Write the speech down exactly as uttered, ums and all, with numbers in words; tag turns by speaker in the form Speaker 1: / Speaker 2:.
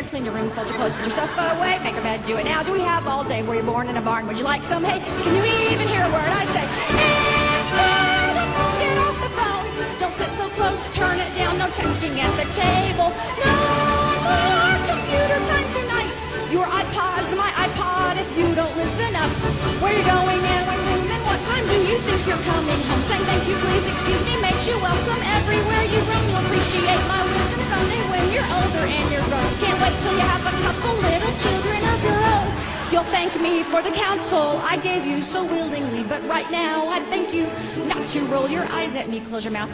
Speaker 1: here, clean your room, fold your clothes, put your stuff away, make your bed, do it now. Do we have all day? Were you born in a barn? Would you like some hay? Can you even hear a word I say? Answer the phone, get off the phone. Don't sit so close, turn it down. No texting at the table. No more computer time tonight. Your iPod's my iPod if you don't listen up. Where you going and when room and what time do you think you're coming home? Saying thank you, please, excuse me makes you welcome everywhere you roam. You'll appreciate my wisdom someday when you're older and you're grown. Can't wait till you have a couple little children of your own. You'll thank me for the counsel I gave you so willingly, but right now I thank you not to roll your eyes at me. Close your mouth.